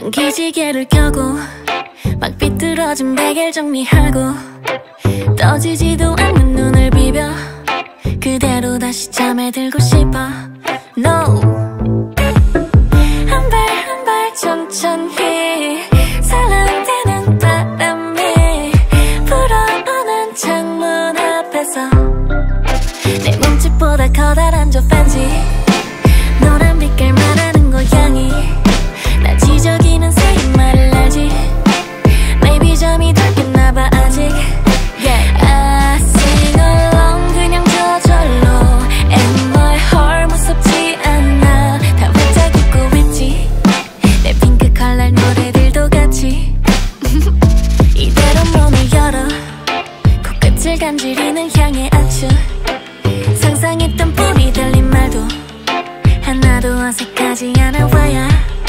기지개를 켜고 막 삐뚤어진 베개를 정리하고 떠지지도 않는 눈을 비벼 그대로 다시 잠에 들고 싶어. No. 한 발 한 발 천천히 살랑대는 바람이 불어오는 창문 앞에서 내 몸집보다 커다란 저 펜지 노란 빛깔 말하는 고양이 나 지저귀는 새인 말을 알지. Maybe 잠이 덜 깼나봐 아직. I sing along 그냥 저절로 And my heart 무섭지 않아 다 활짝 웃고 있지 내 핑크 컬러 노래들도 같이 이대로 문을 열어 코끝을 간지리는 향의 아추 상상했던 뿔이 달린 말도 하나도 어색하지 않아 와야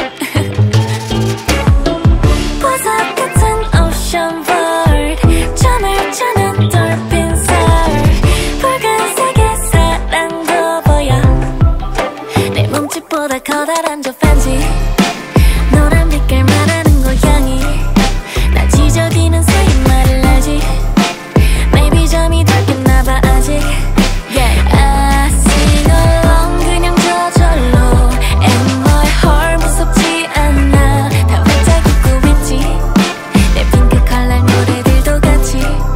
보석 같은 ocean bird 잠을 자는 dolphin soul 붉은색의 사랑도 보여 내 몸집보다 커다란 저 펜지 노란 빛깔 말하는 고양이 나 지저귀는 새인 말을 알지. Maybe 잠이 덜 깼나봐 아직. I sing along 그냥 저절로 And my heart 무섭지 않아 다 활짝 웃고 있지 내 핑크 컬러 노래들도 같이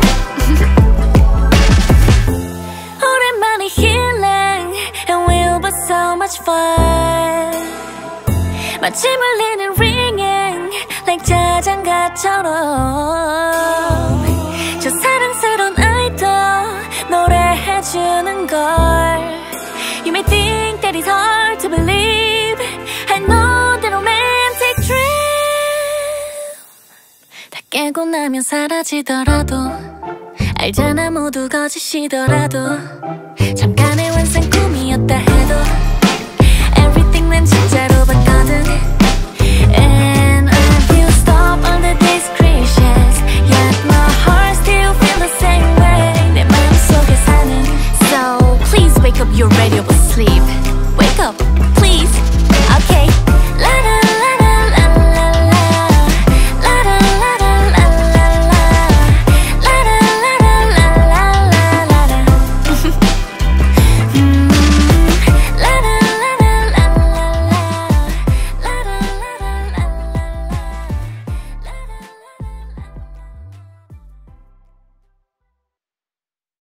오랜만에 healing And we'll be so much fun 마치 물리는 ringing Like 자장가처럼 저 사랑스러운 아이도 노래해주는 걸 You may think that it's hard to believe I know that romantic dream 다 깨고 나면 사라지더라도 알잖아 모두 거짓이더라도 잠깐의 환상 꿈이었다 해도 Everything 난 진짜로 봤거든 And if you stop all the discretions Yet my heart still feel the same way 내 마음속에 사는 So please wake up your radio